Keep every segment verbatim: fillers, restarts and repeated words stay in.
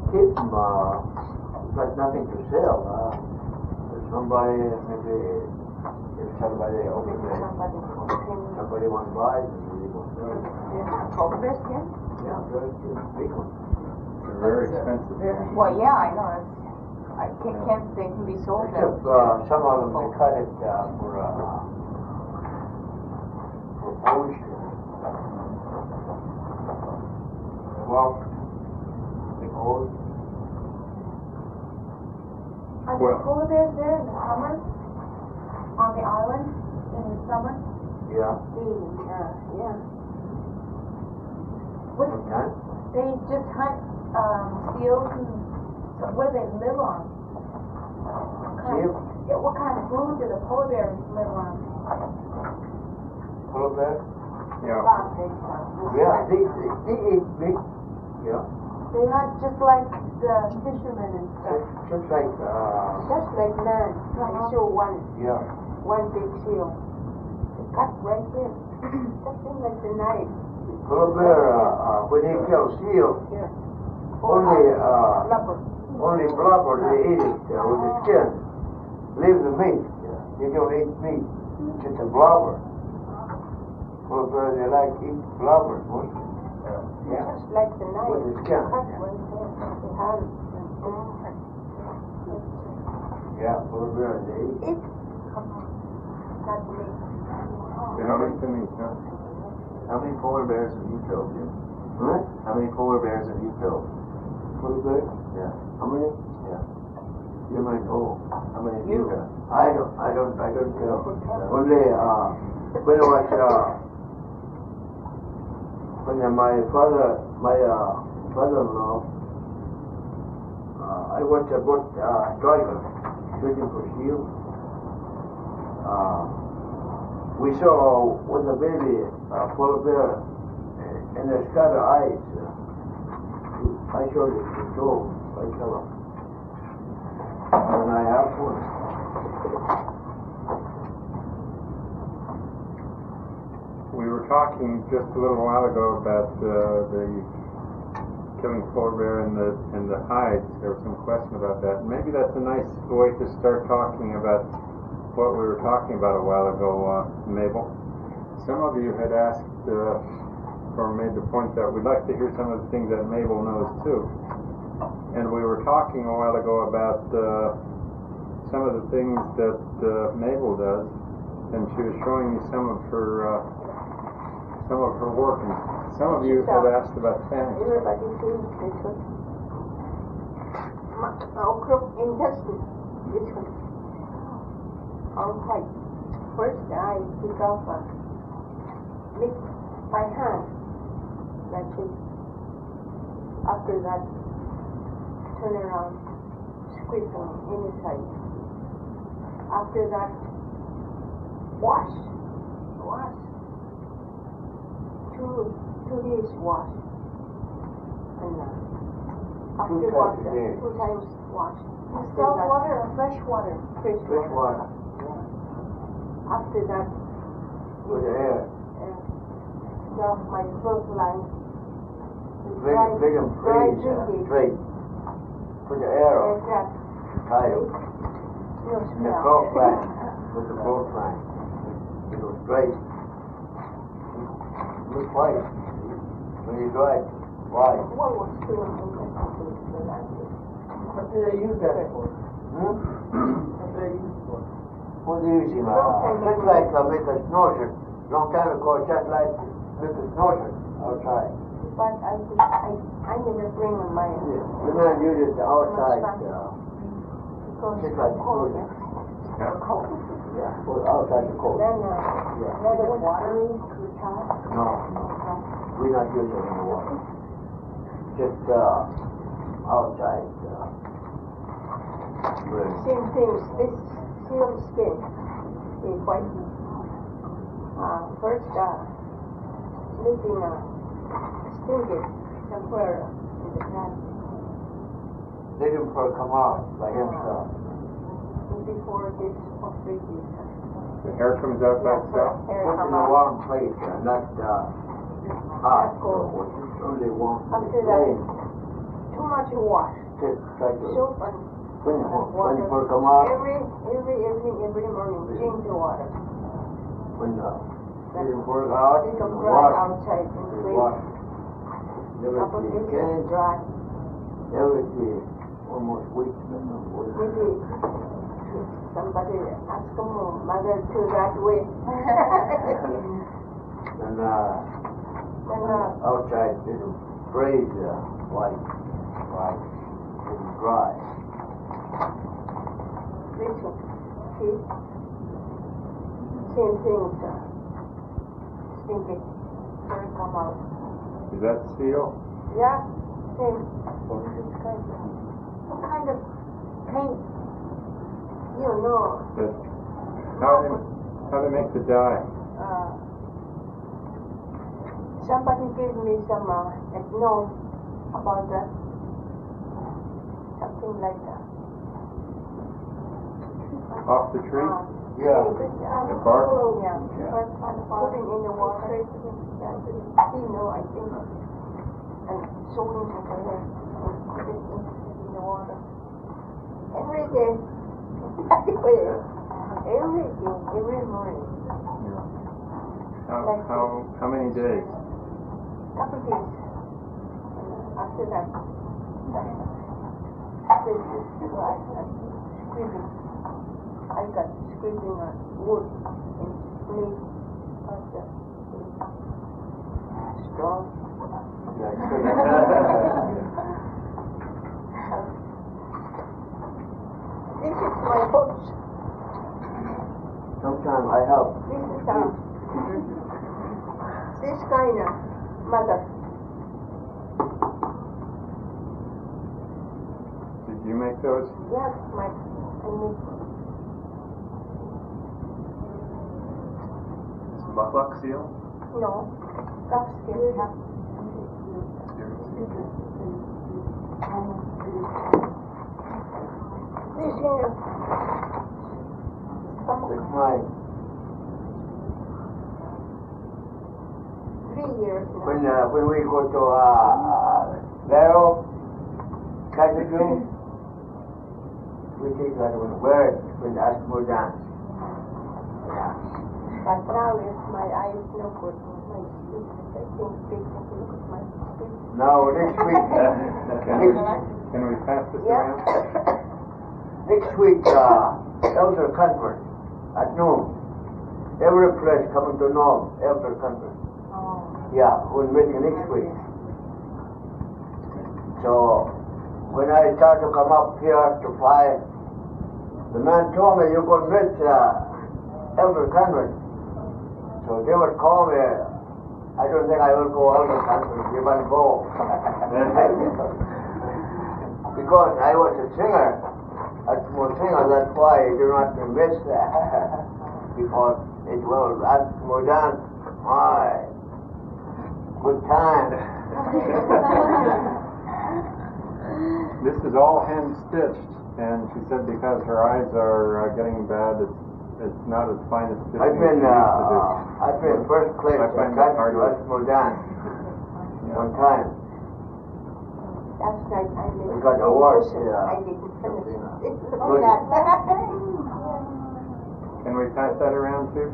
keep them, uh, got nothing to sell. Uh, if somebody, maybe, if somebody, okay, somebody wants to buy them, we will sell them. Polar bear skin? Yeah, very good, big ones. They're very expensive. Well, yeah, I know. It's, I can't, can't, they can be sold at. Except, uh, some of them, they cut it, uh, for, uh, for poultry. Well, they hold. Are there polar bears there in the summer? On the island in the summer? Yeah. Really, uh, yeah. What, Okay. they just hunt um, seals and so what do they live on? What kind, Seal? yeah, what kind of food do the polar bears live on? Polar bear? Yeah. Yeah, they, they, they eat big. Yeah. They hunt just like the fishermen and stuff. Just, just like, uh, Just like man. They show one yeah. one big seal. They cut right there. Just seems like the knife. Polar bear, uh, uh, when they kill seal, Yeah. only, uh, Blubber. only blubber they eat it uh, with the skin. Leave the meat. They don't eat meat. Just a blubber. Polar bear, they like eat blubber mostly. Yeah. Just like the knife. With the skin. Cut right there. They have it. Yeah, polar bear, they eat. It. Not me. They don't eat the meat, huh? How many polar bears have you killed, Jim? What? How many polar bears have you killed? Polar bear? Yeah. How many? Yeah. You might know. How many have you got? I don't, I don't, I don't tell. Only, uh, when I was, uh, when my father, my, uh, father-in-law, uh, I was a good, uh, driver, shooting for seal. Uh, we saw with the baby, uh, polar bear, uh, and it's got eyes. Uh, I showed it to Joe, I tell him. And I have one. We were talking just a little while ago about uh, the killing polar bear and the and the hides. There was some question about that. Maybe that's a nice way to start talking about what we were talking about a while ago, uh, Mabel. Some of you had asked uh, or made the point that we'd like to hear some of the things that Mabel knows too. And we were talking a while ago about uh, some of the things that uh, Mabel does, and she was showing me some of her uh, some of her work. And some of you had asked about tanks. Everybody sees this one. Okra intestine. This one. All tight. First I pick off a mix by hand. That's it. After that, turn around, squeeze on inside. After that, wash. Wash. Two, two days wash. And uh, after Two times wash, a day. two times wash. Salt After that- water or fresh water? Fresh Fresh water. water. After that, With the air. uh, stuff my clothesline. Make them, make them dry freeze, uh, drinking. straight. Put the air Air on, trap. tie them. No And the smell. clothesline, with the clothesline. You know, straight. Look white. When you dry it, white. What was doing in the company for that? What do they use that for? Hmm? What do they use for? What do you use, uh, just like uh, make a snorkel. Long time ago, just like make a snorkel outside. But I think I, I never bring in my Yeah. The man uses the outside, uh, because just like the cold. snorkel. Cold. Yeah, put outside the coat. Then uh, Yeah. let it watery to top. No, no, we're not using it in the water. Just, uh, outside, uh, where- Same thing. This seal skin is white. Uh, first, uh, making a stinger somewhere in the plastic. let him for come out by himself. Before this operation. The hair comes out by Yeah, itself. first hair Put come in a out. warm place, uh, not, uh, hot. Not cold. Only warm. After that, too much much water. to try to, Soup and when, when water. you come out, Every, every evening, every morning, change the water. when, uh, you work out, They you come dry wash, outside and you wait. wash. Never Couple see days again, it's dry. every day, almost week, then the week. Maybe if somebody ask them, mother to that way. And, uh, Then, uh, outside, it'll freeze, uh, white, white, it'll dry. listen, see, same things, uh, stinking, fur come out. Is that seal? Yeah, same, same thing, kind of. What kind of paint? You know, That, how they, how they make the dye? uh, somebody gave me some, uh, a note about that, something like that. Off the tree? Uh, Yeah. The bark? Yeah, first one, putting in the water, yeah, you know, I think, and soaking it in there, and put it in, in the water. Every day, every day, every morning, How, how, how many days? couple days. And after that, this is dry, and scraping. I got scraping on wood and split of the strong. This is my books. Sometimes I help. This is uh, this kind of mother. Did you make those? Yes, my I make Muckluck seal? no duck skin. This is It's my, three years now. when, uh, when we go to, uh, Barrow, Category, we take that one, where, when the Eskimo dance. Yeah. But now it's my eyes no good. My sleep is I think big. Look at my sleep. Now, next week, Can we, can we pass this Yeah. around? next week, uh, Elder Conference at noon. Every place coming to know Elder Conference. Oh. Yeah, we're meeting next week. So, when I start to come up here to fly, the man told me you're going to meet uh, Elder Conference. So they would call me. I don't think I will go Elder Conference. You must go. Because I was a singer. A small singer, that's why I do not miss that. Because it was at modern, my good time. This is all hand stitched, and she said because her eyes are uh, getting bad, it's it's not as fine as stitching I've as been, she used to do. uh, I've been first place I in find that hard country, to- West Modan, one time. Last night I made We got the awards, cushion. yeah. I didn't finish it. Good. Can we pass that around too?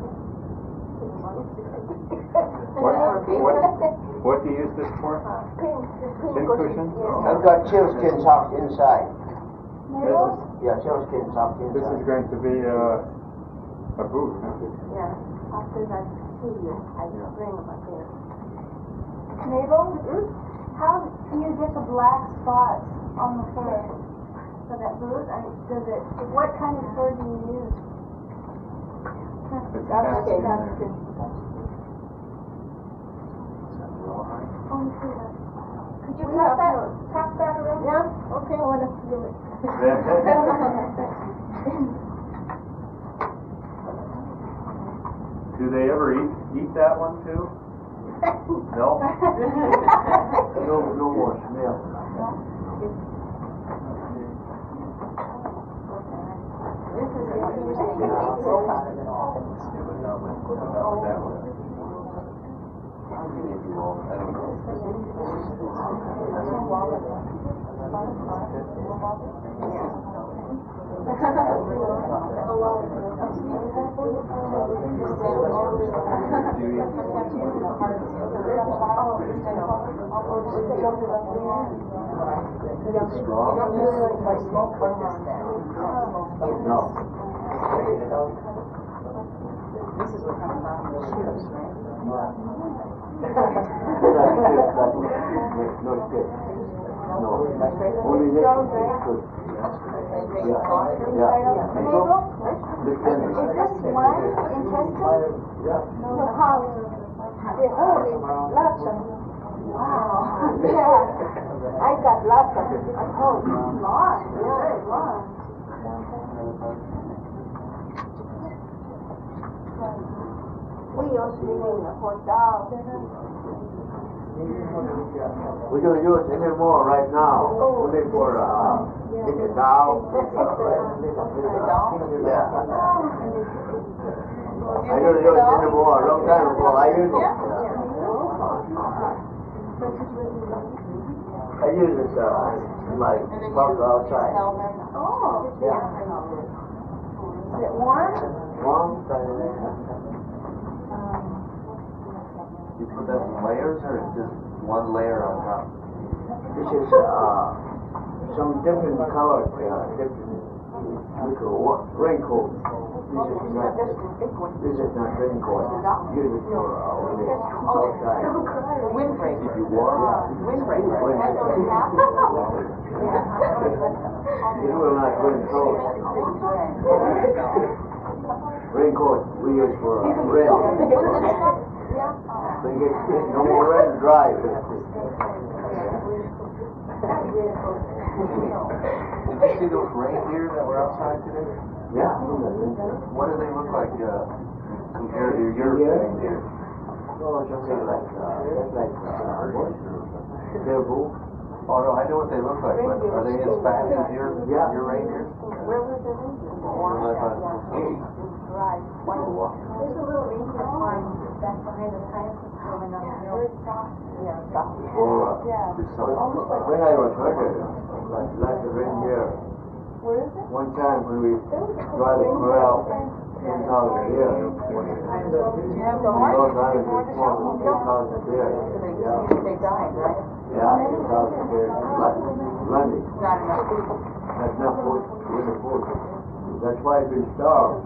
What? What, what do you use this for? Pin, pin, Pin cushion? Yeah. I've got sealskin socks inside. This is, Yeah, sealskin socks this is inside. going to be uh, a boot. Huh? Yeah. After that, see you. I bring them up here. Mabel, how do you get the black spots on the fur for that boot? I mean, does it? What kind of fur do you use? It's That's cast okay. in That's there. good. Oh, sure. Could you We pass have that? to- Pass that around? Yeah, okay. I want to feel it. Do they ever eat eat that one too? No? No, no more smell. This is interesting. That one. I don't know. No. This is what comes out of the shoes, right? No stick. No. Only this one is good. Yeah. Yeah. This one Is this one intestine? Yeah. No, how? The whole is lots of. Wow. Yeah. I got lots of it. I hope. Lots. Yeah, lots. We used to live in a hotel. We don't use anymore right now. Only for uh, take it down. Yeah. I don't use it anymore. A long time ago, I used it. I use it uh, in my bunk outside. Oh. Yeah. Is it warm? Warm? You put that in layers or just one layer on top? This is uh, some different colors, uh, different little raincoat. This is not, this is not raincoat. Use it for uh, when it's outside. Windbreaker. If you warm, Windbreaker. It will not burn clothes. Raincoat we use for uh, rain. They get no more rain dry. did you see those reindeer that were outside today? Yeah. What do they look like uh, compared to your Yeah. reindeer? Oh, something like, uh, that's like, uh, caribou. Oh no, I know what they look like, but are they as fast as your, Yeah. your reindeer? Where was it? Well, I thought it was eighty. Right. There's a little reindeer farm back behind the sciences building on the hill. Yeah. Or, uh, Yeah. There's some- when I was hurt, like, like a reindeer, Where is it? one time when we drive a corral, ten thousand a year. Do you have We more? go down and we smoke ten thousand a year. Yeah, They died, right? yeah, ten thousand a year, like, Lundy. Not enough. That's not food, with the food. That's why we've been starved.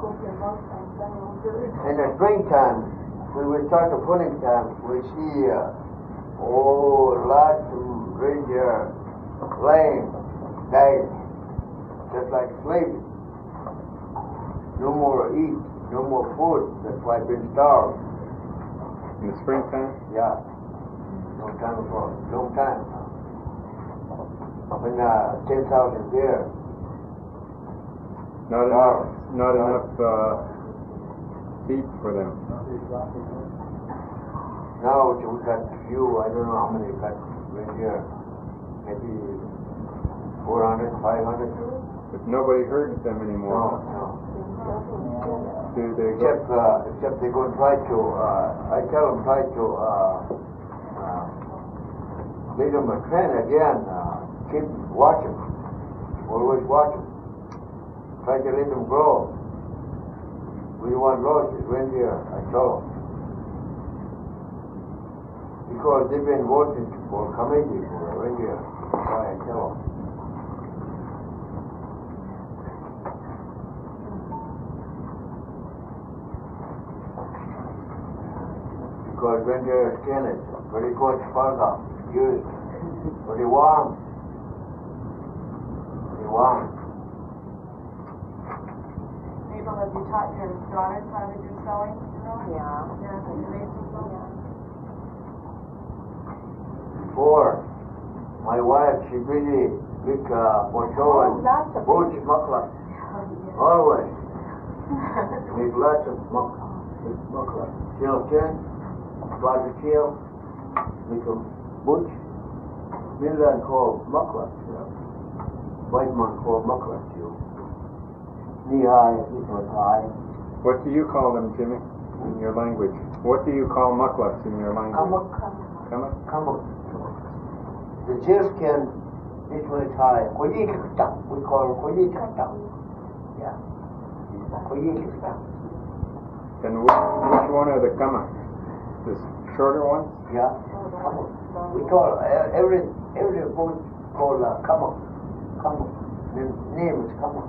In the springtime, when we start the pruning time, we see, uh, oh, lots of reindeer laying, dying, just like sleeping. No more eat, no more food. That's why we've been starved. In the springtime? Yeah. Long time ago. Long time. When uh, ten thousand there. Not enough, not enough uh, feed for them. Now we got few, I don't know how many got right here. Maybe four hundred, five hundred. But nobody herds them No, anymore. no. Do they go? Except, uh, except they're going to try to, uh, I tell them try to, uh, uh, lead them a trend again, uh, keep watching, always watching. Try to let them grow. We want losses, reindeer, I tell them. Because they've been voting for committee for a reindeer, that's why I tell them. Because reindeer skin is very good fur, used, very warm. Very warm. Mabel, have you taught your daughters how to do sewing? Yeah. Yeah, do they still sew? Before, my wife, she really big uh, for showing Lots of boots, muckler, always. Make lots of muck, muckler. Shell tin, drive the shell, make them boots. Midland called muckler, white man called muckler, too. Knee high, knee foot high. What do you call them, Jimmy, in your language? What do you call mucklucks in your language? Kamuk, Kamuk? kamuk. The deerskin This one is high. Koyikita. We call it Koyikita. Yeah. Koyikita. And which, which one are the kama? The shorter ones? Yeah. Come on. We call uh, every every boat called uh, come on. Come on. The name is come on.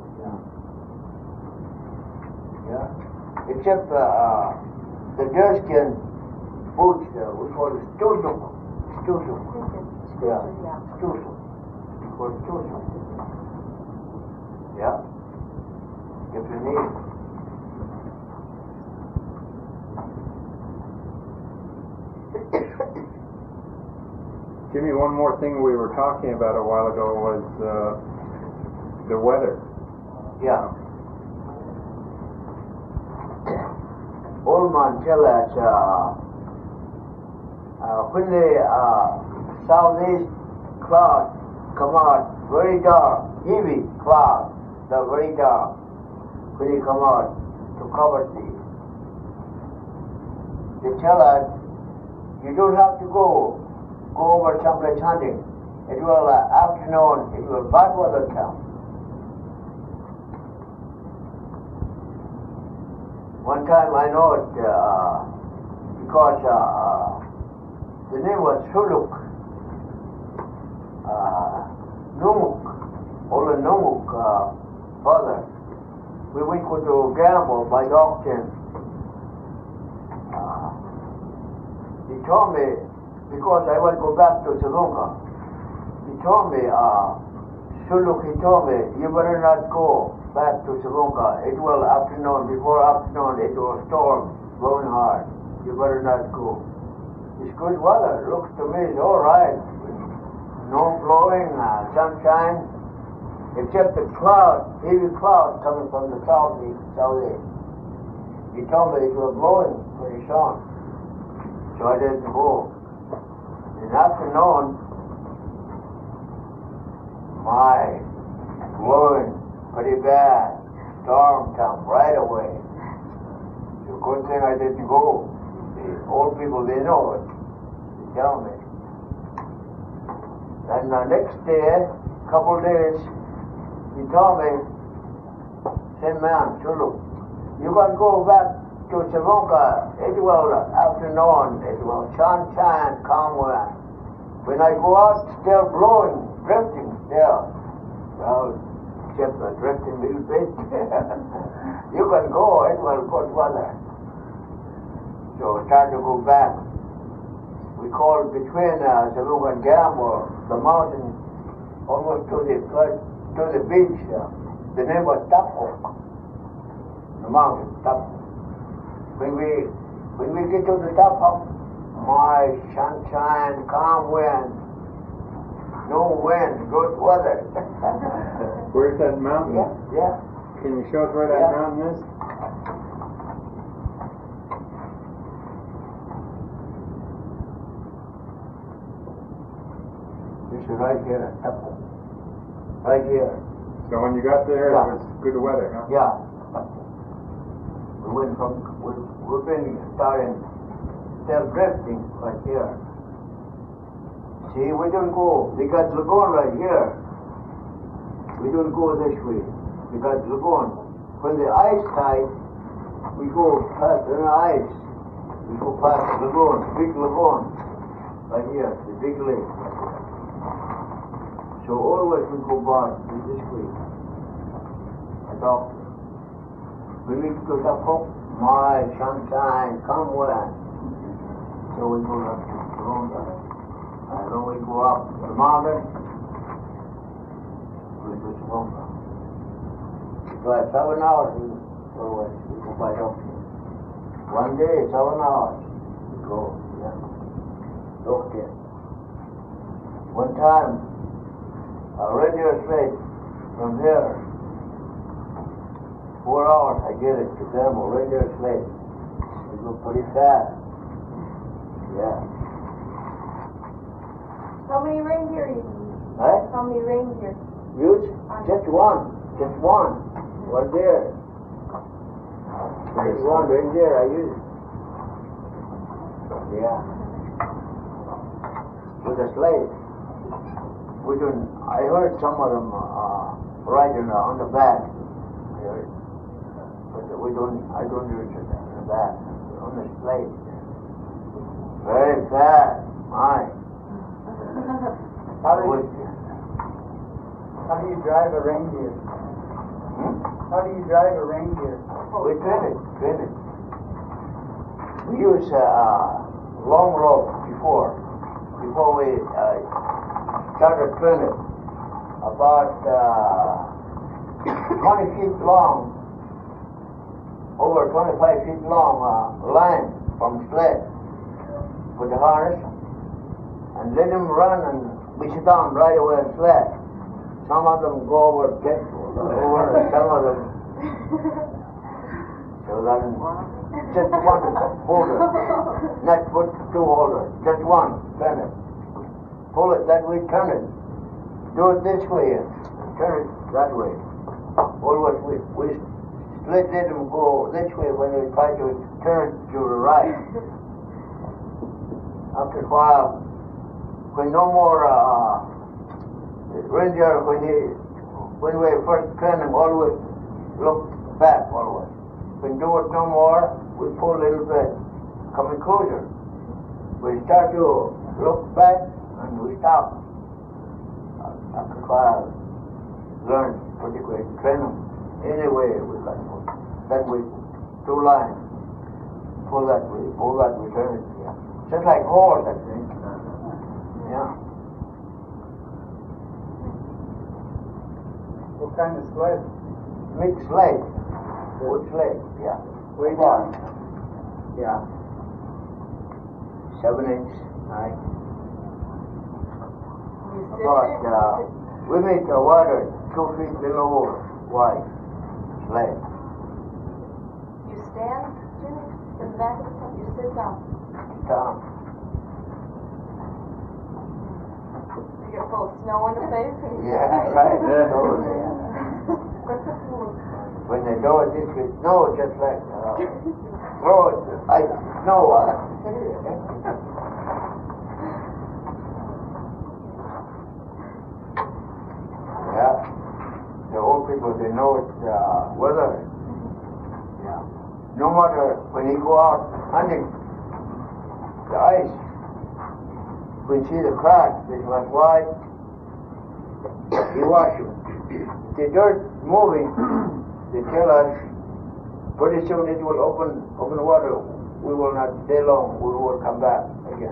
Yeah. Yeah. Except uh, uh, the deerskin boots, uh, we call it stusum. Stusum. Yeah. Stusum. We call it stusum. Yeah. Different name. Jimmy, one more thing we were talking about a while ago was uh, the weather. Yeah. Old man tell us uh, uh, when the uh, southeast clouds come out very dark, heavy clouds, they're very dark when they come out to cover the. They tell us you don't have to go go over someplace hunting. It will uh, afternoon, it will bad weather come. One time I know it uh, because uh, uh, the name was Suluk, uh, Numuk, Ola Numuk, uh, father. We went to gamble by auction. Uh, he told me, because I want to go back to Sri Lanka, he told me, uh, Suluk, he told me, you better not go back to Sri Lanka. It will afternoon, before afternoon, it will storm, blowing hard. You better not go. It's good weather. Looks to me, it's all right. No blowing, uh, sunshine, except the cloud, heavy cloud coming from the southeast, southeast. He told me it was blowing pretty soon. So I didn't go. In the afternoon, my, blowing pretty bad. Storm come right away. It's a good thing I didn't go. The old people, they know it. They tell me. And the next day, couple days, he told me, same man, Chulu, you can go back to Sri Lanka. It will afternoon, it will sunshine, calm wind. When I go out, still blowing, drifting still. Well, except the drifting little bit. You can go, it will good weather. So start to go back. We call between uh, Sri Lanka and Gamble, the mountain, almost to the to the beach. Uh, the name was Tapok. The mountain, Tapok. When we when we get to the top of my sunshine, calm wind, no wind, good weather. Where's that mountain? Yeah, yeah. Can you show us where that Yeah. mountain is? This is right here, Tapok. Right here. So when you got there, Yeah. it was good weather, huh? Yeah. We went from, we, we've been starting, still drifting right here. See, we don't go, we got lagoon right here. We don't go this way. We got lagoon. When the ice tide, we go past the ice. We go past the lagoon, big lagoon. Right here, the big lake. So always we go back this way. I talk. We need to go up, my sunshine, come wind. So we go up to Toronto. And then we go up the mountain. We go to Toronto. We drive seven hours. We go, we go by up. One day, seven hours. We go, yeah. Okay. One time, a radio straight from here. Four hours I get it to them already it's late. They go pretty fast. Yeah. How many reindeer you use? Right? How many reindeer? Use just one. Just one. One there. Just one right there I use. Yeah. With a slate. we don't, I heard some of them, uh, riding on the back. I heard. But we don't, I don't use it on the back, on the slate. Very fast, my. How do Would- you, how do you drive a reindeer? Hmm? How do you drive a reindeer? We train it, train it. We use uh, long rope before, before we uh, started training. About uh, twenty feet long, over twenty-five feet long uh, line from sled with the harness, and let them run and we sit down right away and sled. Some of them go over, get over, and some of them so that just one holder, not put two holders, just one, turn it. Pull it that way, turn it. Do it this way, turn it that way. Always we, we let them go this way when they try to turn to the right. After a while, when no more uh, reindeer, when he, when we first train them, always look back always. When do it no more, we pull a little bit, coming closer. We start to look back and we stop. After a while, learn pretty quick, train them anyway we got to. Then we two lines, pull that way, pull that way, turn it. Yeah. Just like horse, I think. Yeah. What kind of sled? Mixed sled. Wood sled, yeah. Way down. Yeah. Seven inch, nine. You sit About, there, uh, we make the water two feet below wide sled. you stand, Jimmy, in the back of the truck, you sit down. Down. You get full of snow in the face and you Yeah, right. So, yeah. When they do it, this way, no, just like, uh, throw it, I, no, uh, yeah, the old people, they know it's, uh, weather. Yeah. No matter when you go out hunting, the ice, when you see the crack, this one wide, you wash it. The dirt moving, they tell us pretty soon it will open open water. We will not stay long. We will come back again.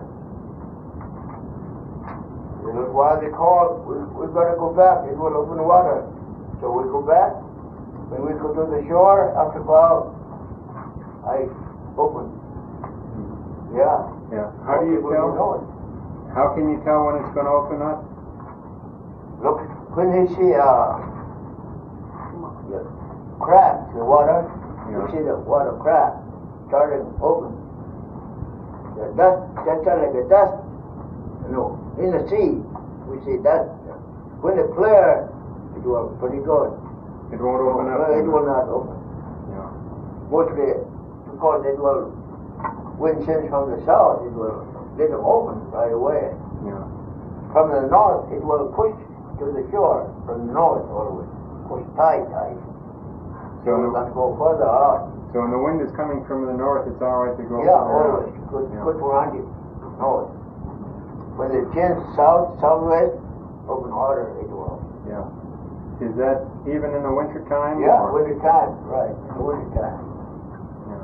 While they call, we we gotta go back. It will open water, so we go back. When we go to the shore, after a while, ice open. Yeah. Yeah. How do you People tell? don't know it. How can you tell when it's going to open up? Look, when they see uh, the crack, the water, Yeah. you see the water crack starting open. The dust, that's like a dust, you know, in the sea, we see dust. When it clear, it will pretty good. It won't open up. No, it then? will not open. Yeah. Mostly because it will, wind comes from the south, it will let them open right away. Yeah. From the north, it will push to the shore, from the north always. Push tight, tight. So, So we the, can go further out. so when the wind is coming from the north, it's all right to go. Yeah, further out. always. Good, Yeah. good for hunting. North. When it changes south, southwest, open water, it will. Yeah. Is that even in the winter time? Yeah, or? winter time, right, winter time. Yeah.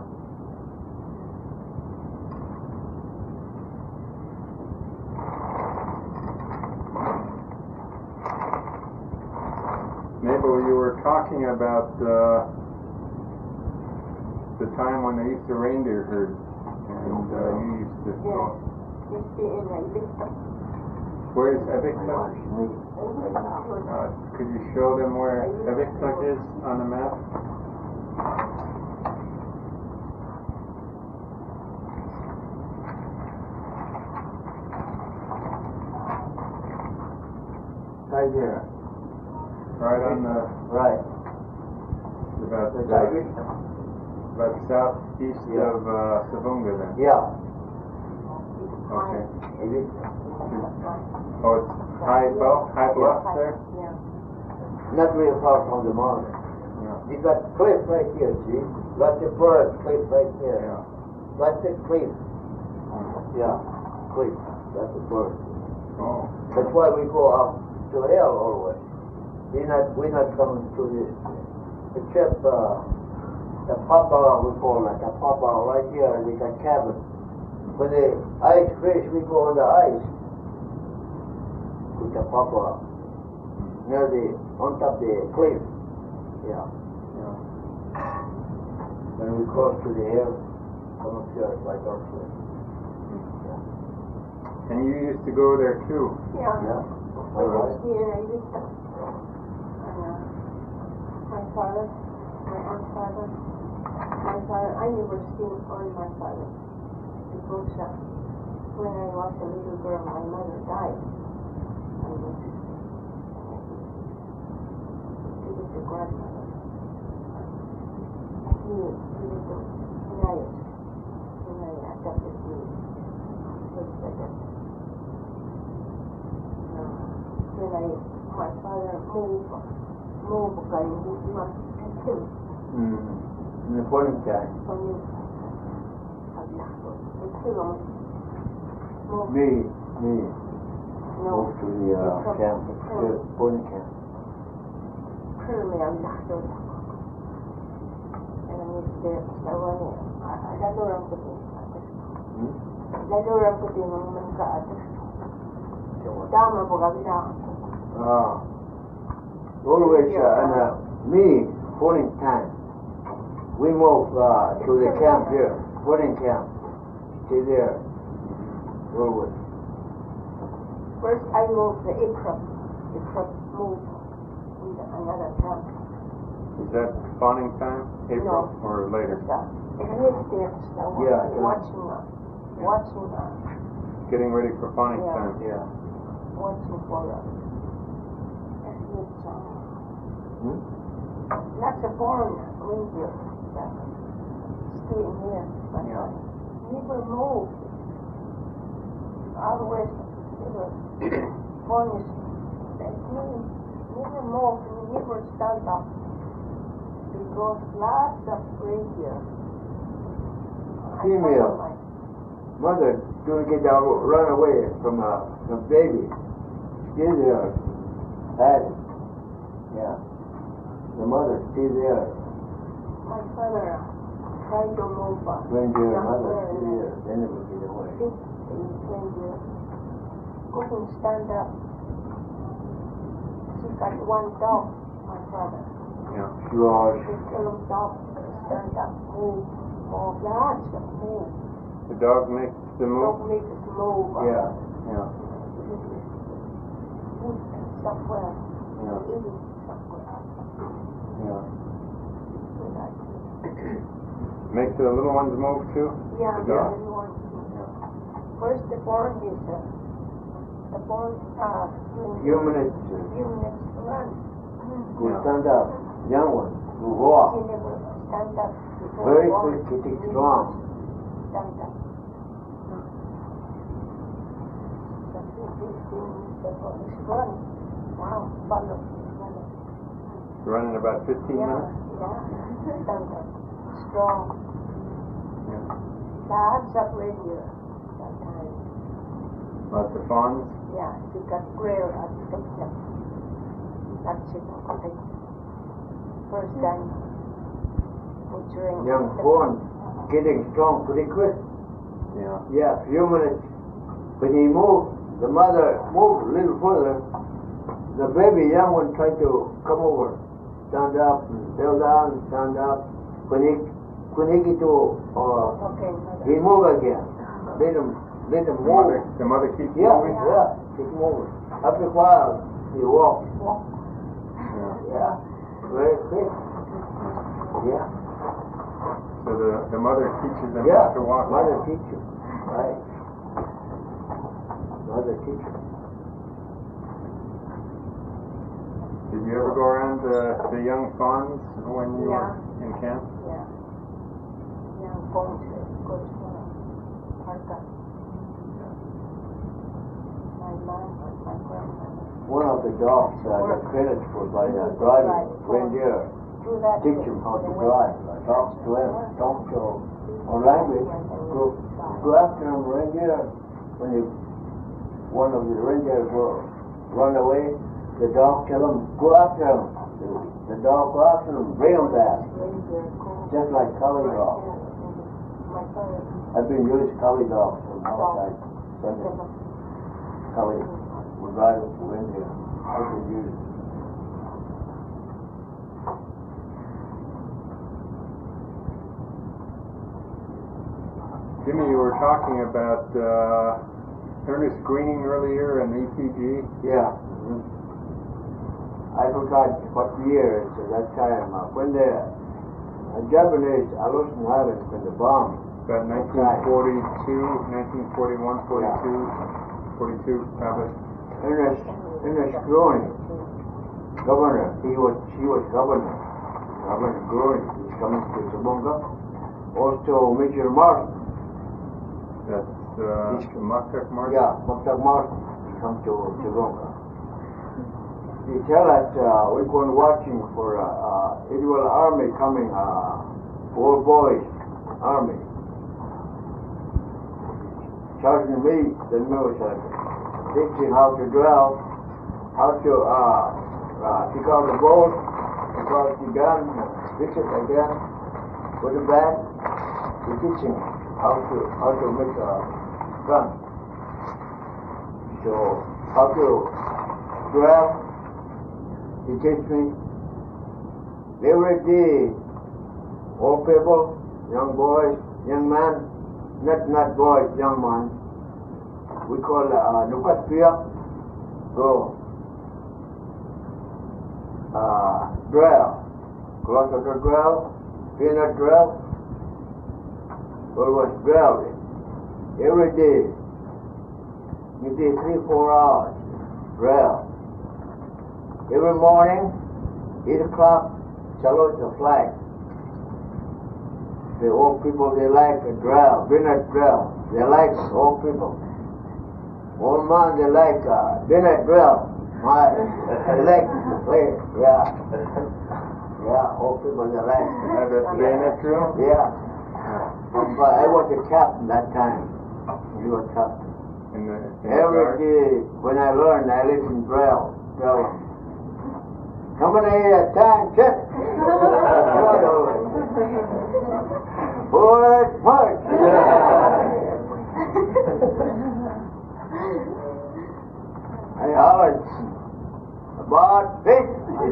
Mabel, you were talking about uh, the time when they used to reindeer herd, and uh, you used to go. Just be in a victim. Where is Eviktuk? Uh, could you show them where Eviktuk is on the map? Right here. Right on the Right. about That's uh, right. about southeast Yeah. of uh, Savunga then. Yeah. Okay. It is. Oh, it's High bluff, high bluff High- there? Yeah. Not really far from the mountain. Yeah. You got cliff right here, see? Lots of birds, cliff right here. Yeah. Lots of cliff. Yeah, cliff. That's a bird. Oh. That's why we go up to hell always. We're not, we're not coming to this. Except, uh, the papa, we call it, the papa right here, we got cabin. When the ice freeze, we go on the ice. With the papa. Near the, on top the cliff. Yeah. Yeah. When we cross to the air, come up here, it's like our cliff. And you used to go there too? Yeah. Yeah. When I All was right. here, I used to, and, uh, my father, my grandfather, my father, I never seen all my father. Because, uh, when I was a little girl, my mother died. I was, she was the grandmother. He, he was the United, when I adopted me. He was adopted. When I, my father moved, moved kay Husma and him Mm. In the morning time. from me. And him moved, Me, me. no, Moved to the uh, from- camp, from- the boarding camp. Permi ang lahto na. And it's there, sawa niya, lalurang ko din. Hmm? Lalurang ko din ang man ka-atos. Dama po kami na. Ah. Always, uh, and uh, me, boarding time. We move uh, to the camp here, boarding camp. Stay there. Always. First I moved to April. April moved in the, another camp. Is that spawning time? April No. or later? So, and he's there, so Yeah, yeah. watching, uh, watching, uh, Getting ready for spawning Yeah. time? Yeah. watching for, uh, a huge, uh, Hmm? lots of foreign reindeer that staying here, but Yeah. never moved. Always, you know, foreigners, like me, never moved, and never stand up. Because lots of reindeer. I Female. follow my- Mother don't get down, run away from a, a baby. Stay there. Had it. Yeah. The mother stay there. My father tried to move uh, When your young mother girl stay and there, then it will get away. six and twenty years. Couldn't stand up. She got one dog, my father. Yeah. Sure. She tell him dog to stand up, move, move, lots of move. The dog makes the move? Dog makes us move. uh, Yeah. Yeah. Eat somewhere. Yeah. Eating somewhere. Yeah. So that- Makes the little ones move too? Yeah, The dog? everyone. Yeah. First the born is, uh, the born, uh, doing Few minutes. few minutes to run. Go Yeah. stand up. Young one. Go walk. She never stand up. before Very born. quick, getting She strong. Stand up. So she fifteen minutes ago, she's run. Wow, follow, follow. Running about fifteen Yeah, minutes? yeah, stand up. Strong. Yeah. Lots of radio that time. Lots of fawns? Yeah, she got prayer at September. That's it, okay. First time, butchering. Young one. Getting strong pretty quick. Yeah. Yeah, few minutes. When he moved, the mother moved a little further. The baby, young one, tried to come over, stand up, fell down, stand up. When he, when he get to, uh, Okay, he move again. Let him, let him The mother, move. the mother keeps Yeah, moving? yeah, keep moving. After a while, he walked. Yeah. Yeah, very quick. Yeah, So the, the mother teaches them yeah. how to walk? Mother teacher, right? Mother teacher. Did you ever go around the, the young fawns when you Yeah. were in camp? Yeah. Yeah, going to, go to Parka. My mom and my grandmother. one of the dogs uh, got credit for by uh, driving reindeer. Do that. Teach him how to drive. Uh, dogs to him. Don't show or language. Go, go after him, reindeer. When you, one of the reindeer will run away, the dog tell him, go after him. The, the dog go after him, bring him back. Just like collie dogs. I've been used collie dogs from outside. Collie would ride with the reindeer. I've been used. Jimmy, you were talking about uh, Ernest Greening earlier and E T G. Yeah. Mm-hmm. I forgot what year it's at that time. Uh, when the uh, Japanese Aleutian Islands, when the bomb. About nineteen forty-two, nineteen forty-one, forty-two, forty-two, probably. Ernest, Ernest Groening, governor. He was, he was governor. Governor Groening. He's coming to Toowoomba. Also, Major Martin. That's uh, Maktak Martin? Yeah, Maktak Martin. He come to Toowoomba. He tell us uh, we're going watching for uh, uh, Indian Army coming, uh, four boys, Army. Charging me, the military, teaching how to drill, how to uh, uh, take out the boat, take out the gun, fix it again, put it back. He's teaching how to how to make a gun. So how to drill. He teach me every day. Old people, young boys, young men, not not boys, young man. We call uh, Nukat Pia. Go. Uh, drill. Closer drill. Peanut drill. What was drilling? Every day. Maybe three, four hours. Drill. Every morning, eight o'clock, salute the flag. The old people, they like a drill, dinner drill. They like old people. Old man, they like uh, dinner drill. My, they like to play, yeah. Yeah, old people, they like. Have a bayonet drill? Yeah. But I was a captain that time. You were captain. In the, in Every the day, when I learned, I listened drill, drill. Company attention! Forward march! I hollered about fish.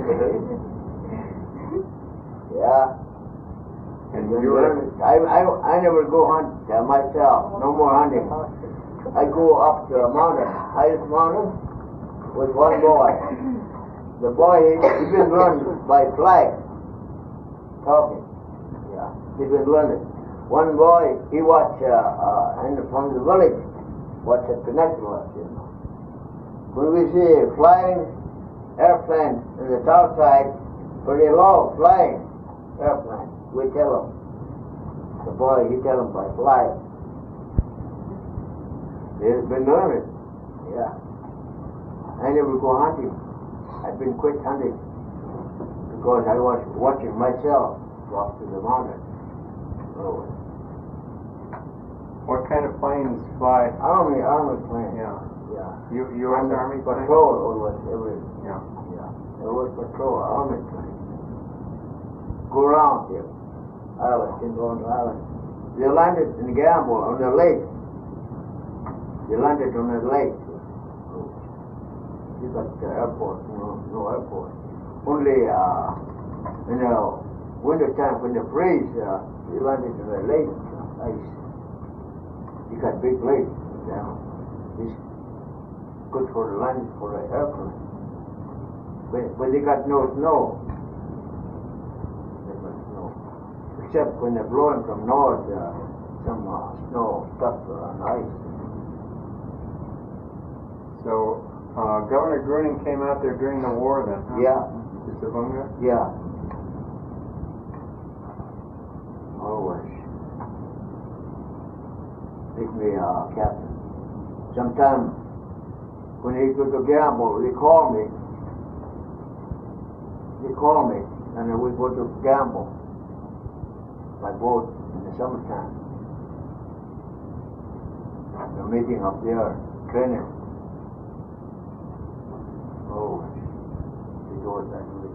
Yeah. And Then you were, I, I, I never go hunt uh, myself. No more hunting. I go up to a mountain, highest mountain, with one boy. The boy, he, he been learned by flag, talking. Yeah, he been learning. One boy, he watch uh, uh, in the, from the village, watch a peninsula, you know. When we see a flying airplane in the south side, pretty low, flying airplane, we tell him. The boy, he tell him by flag. They've been learning, yeah. I never go hunting. I've been quit hunting because I was watching myself walk to the mountain. Oh. what kind of planes fly? Army, army plane. Yeah. Yeah. U, U S Army plane? Patrol always every. Yeah. Yeah. It was patrol, army plane. Go around here. Island, in Long Island. They landed in Gamble on the lake. They landed on the lake. You got the airport, no, no airport. Only uh, in the winter time when the freeze, uh, you landed in the lake, uh, ice. You got big lake down. It's good for the land for the airplane. But, but they got no snow. They got snow. Except when they're blowing from north, uh, some uh, snow stuff on ice. So, uh, Governor Gruning came out there during the war then, huh? Yeah. To Toowoomba? Yeah. Always. Make me a uh, captain. Sometime when he go to gamble, they call me. They call me, and then we go to gamble by boat in the summertime. The meeting up there, training. Oh, he goes that way.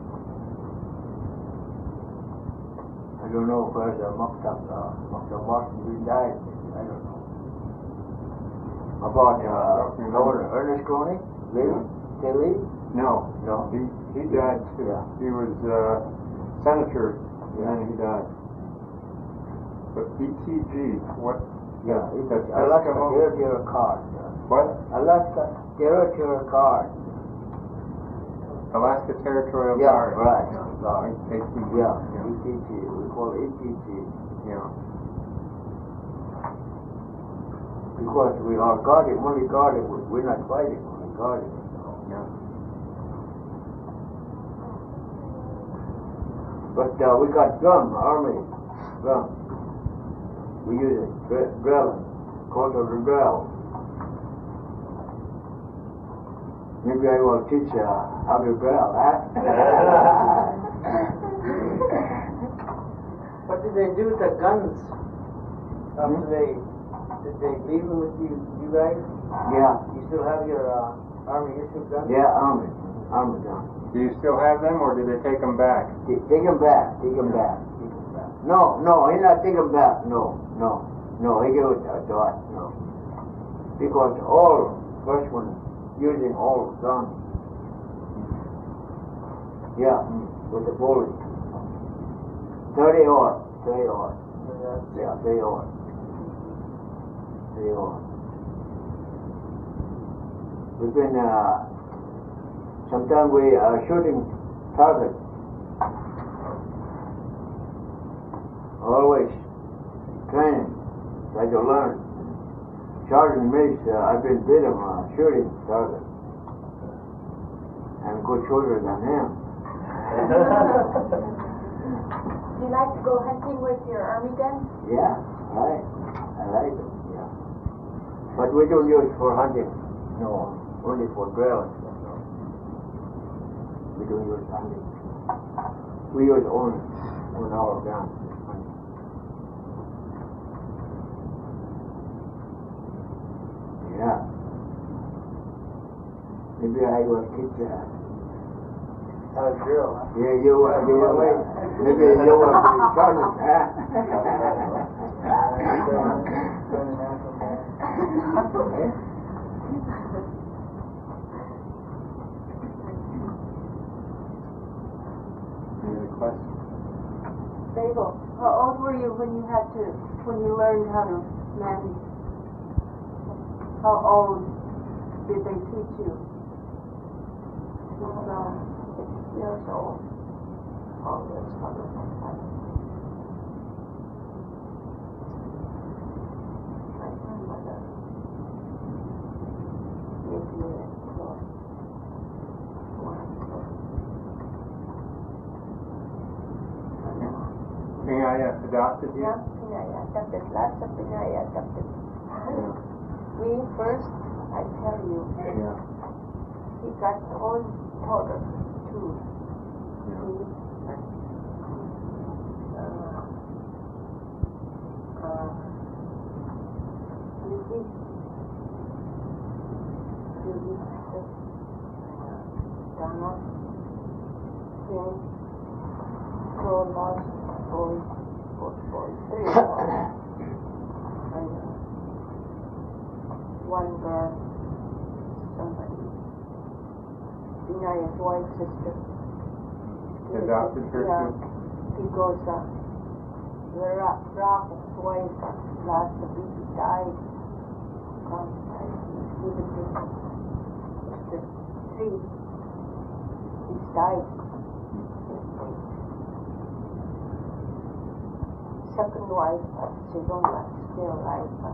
I don't know where the Maktab, uh, Maktab Martin, he died. I don't know. About uh, Governor Ernest Coney, living, still living? No, No. he, he died too. Yeah. He was uh, senator, and then he died. But E T G, what? Yeah, it was that's Alaska Eskimo? Territorial Card. What? Alaska Territorial Card. Alaska Territorial Yeah, Guard. right. A T G. Yeah, Yeah. E T G. We call it E T G. Yeah. Because we are guarding, only guarding, we're not fighting, only guarding. Yeah. But uh, we got drum, army, drum. We use it, dr- drilling, control the drill. Maybe I will teach you uh, how to drill, huh? What did they do with the guns? After Hmm? they, did they leave them with you, you guys? Yeah, You still have your uh, army issued guns? yeah, army, army drum. Do you still have them, or did they take them back? Take, take him back, take him back. Keep them back. No, no, he not take him back, no, no, no, he give it to to us, no. Because all freshmen using all guns. Yeah, with the bullet. Thirty odd, thirty odd, So that's yeah, thirty odd. Thirty odd. We've been, uh, sometimes we are shooting targets. Always training, try to learn. Sergeant Mace, uh, I've been bit of uh, shooting targets. I'm a good shooter than him. Do you like to go hunting with your army gun? Yeah, right. I like it, yeah. But we don't use for hunting. No, only for drilling. We don't use hunting. We use only on our gun. Yeah. Maybe I will teach you. how to drill. Yeah, you will be away. Maybe you will be sergeant, huh? Eh? Any other questions? Babel, how old were you when you had to, when you learned how to manage? How old did they teach you? So, six years old. Always covered my life. My grandmother gave me a cloth. One cloth. Pinaya adopted you? Yeah, Pinaya adopted, lots of Pinaya adopted. We first, I tell you, Yeah. he got all total too. Yeah. He, uh, uh, Lizzie, Lizzie, Donna, Tim, Crow Moss, boys, both boys, three of them. And uh, one girl, somebody, Binaya's white sister. Adopted her Yeah, too? because uh, the rock, rock wife, uh, lots of baby died. Um, and he's given to Mister Three. He's died. Second wife, uh, she's only still alive. Uh,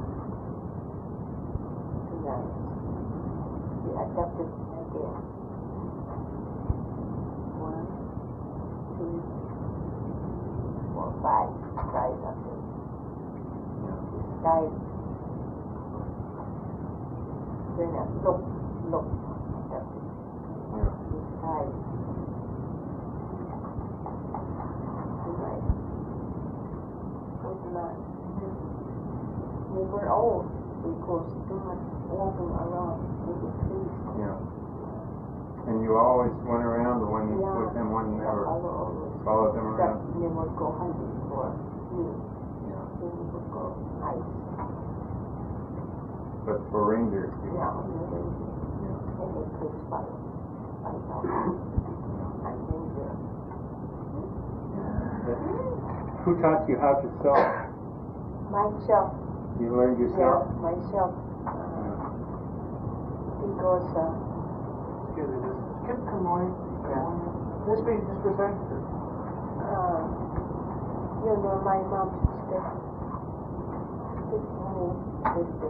tonight. He adopted again. One, two, four, five. Five of them. He's died. Then I looked were old because too much walking around with the trees. Yeah. And you always went around when Yeah. with him when they I were will always followed them that around. they would go hunting for me. Yeah. Then we would go ice. But for reindeer. you- Yeah, and then Yeah. and they could fight. Fight out. And then the Who taught you how to sew? myself, You learned yeah, yourself? myself, Yeah. because uh, Excuse me, just, can, come on. Yeah. Just wait, just for a second. uh, you know, my mom sister, teach me sister.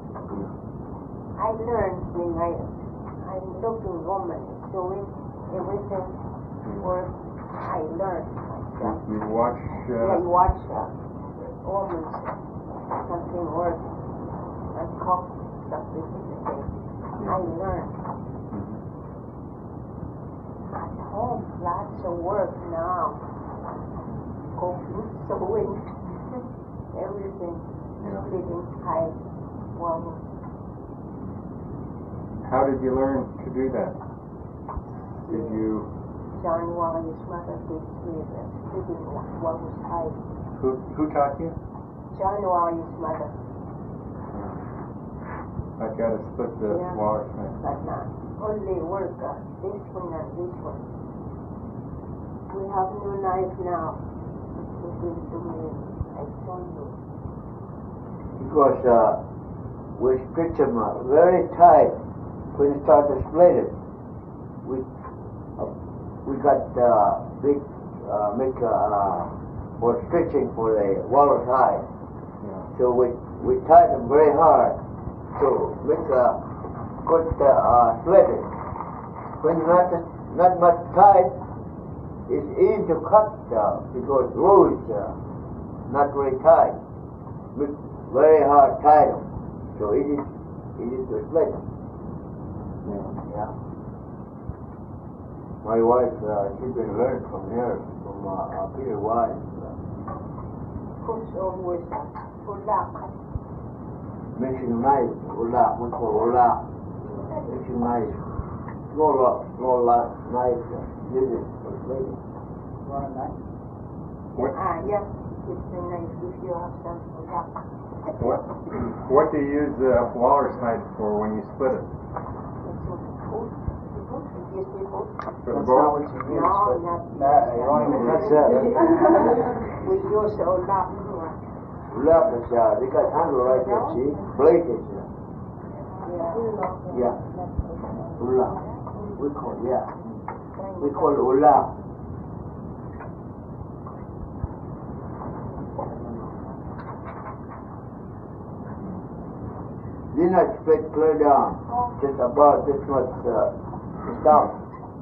I learned when I, I'm looking woman, doing everything work, I learned myself. You watch. Yeah, you Uh, watch a woman something work and cook something everything. I learned. At home, lots of work now. Cooking, sewing, everything. Yeah. Splitting high walls. how did you learn to do that? Did you? John Wally's mother did me the splitting walls high. Who who taught you? John Wally's mother, I gotta split the Yeah. walrus thing. but not only work, uh, this one and this one. We have new knife now. He gave to me, I told you. Because uh, we stitch them uh, very tight when you start to split it. We uh, we got uh, big uh, make uh, for stitching for the walrus hide. Yeah. So we we tied them very hard to make a good uh, uh, slitting. When you're not not much tight, it's easy to cut uh, because loose, uh, not very tight. Make very hard tie them, so easy easy to split them. Yeah. Yeah. My wife, uh, she been learned from here, from uh, uh, Peter Wise. Push always uh, pull up. Mixing knife, ulak, we call ulak. Mixing knife, small lot, small lot knife, uh, use it for plating. You want a knife? What Ah, yes, it's a nice if you have some pull up. what what do you use uh, walrus hide for when you split it? It's a food. Yes, we put. For the That's not boat? what you use. No, but- not. Nah, you don't even touch that. We use a lot. Ulak is, uh, they got handle right there, see? Blade is, uh, Yeah. yeah. Ulak. We call, yeah. We call ulak. Then I split clear down, just about this much, uh, stuff.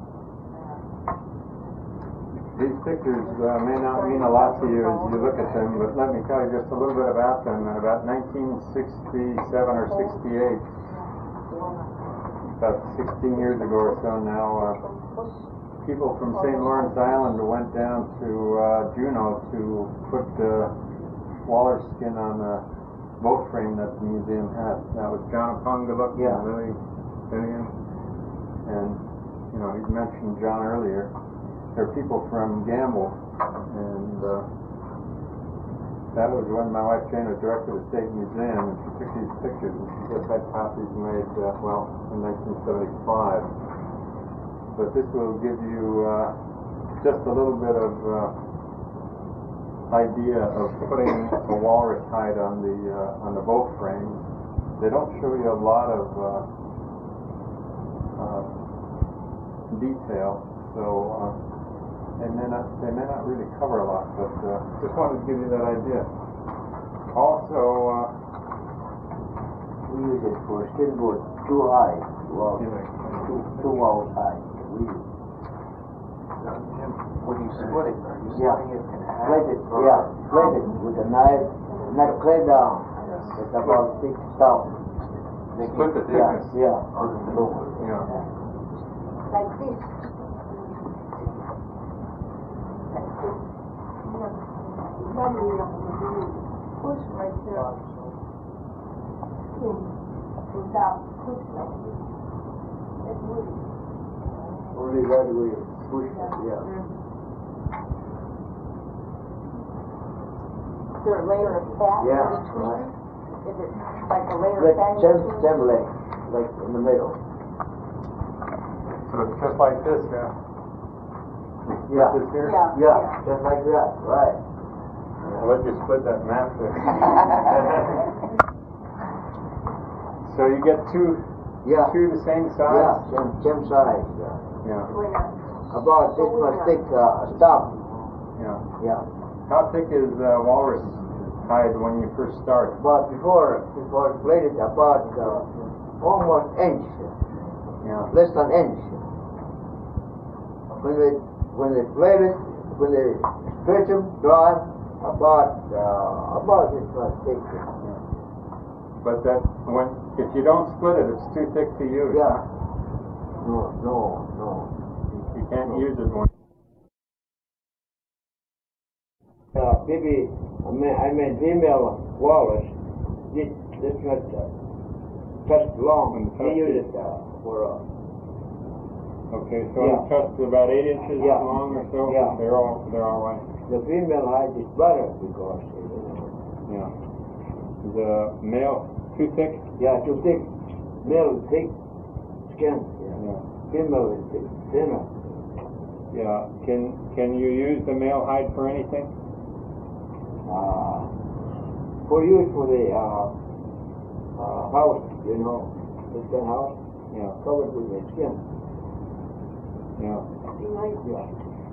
These pictures uh, may not mean a lot to you as you look at them, but let me tell you just a little bit about them. In about nineteen sixty-seven or sixty-eight, about sixteen years ago or so now, uh, people from Saint Lawrence Island went down to uh, Juneau to put uh, walrus skin on a boat frame that the museum had. That was John Opongaluk Yeah. and Lily Finnegan. And, you know, he mentioned John earlier. There are people from Gamble, and uh, that was when my wife Jane was director of the State Museum, and she took these pictures, and she just had copies made, uh, well, in nineteen seventy-five. But this will give you uh, just a little bit of uh, idea of putting a walrus hide on the uh, on the boat frames. They don't show you a lot of uh, uh, detail, so uh, they may not they may not really cover a lot. But uh, just wanted to give you that idea. Also, uh, We use it for steamboat, two high, well, you know, two, two walls high. We use. When you split it, are you Yeah. splitting it in half? Split it, yeah, split it with a knife, not clear down. It's about six thousand. split the Yeah, thickness. yeah. On the middle. Yeah. Like this. Like this. Push right there. without pushing. It's woody. Only that way, push it, yeah. Is there a layer of fat in Yeah, between? right. Is it like a layer Like of fat in stem, between? stem leg, like in the middle. So it's just like this, yeah? Yeah, This here? Yeah. yeah, just like that, right. I'll let you split that map there. So you get two, Yeah, two the same yeah, size? same, same size, yeah. Yeah, When, uh, About this much thick, uh, stump, yeah. yeah. How thick is uh, walrus hide when you first start? But before, before it played it, about, uh, almost inch, Yeah. less than inch. When they, when they played it, when they stretch them dry, about, uh, about this much thick. But that, when, if you don't split it, it's too thick to use. Yeah. No, no, no. You can't use it when. Uh, maybe, I mean, I mean female walrus, this, this not, uh, just long, they use it, uh, for, uh, Okay, so Yeah. it cuts about eight inches Yeah. long or so? Yeah. They're all, they're all right. the female hide is better because, you know, Yeah. The male, too thick? yeah, too thick, male is thick skin, yeah. Yeah. Female is thick, thinner. Yeah. Can, can you use the male hide for anything? Uh, for use for the, uh, uh, house, you know, the skin house, Yeah. covered with the skin, Yeah. yeah.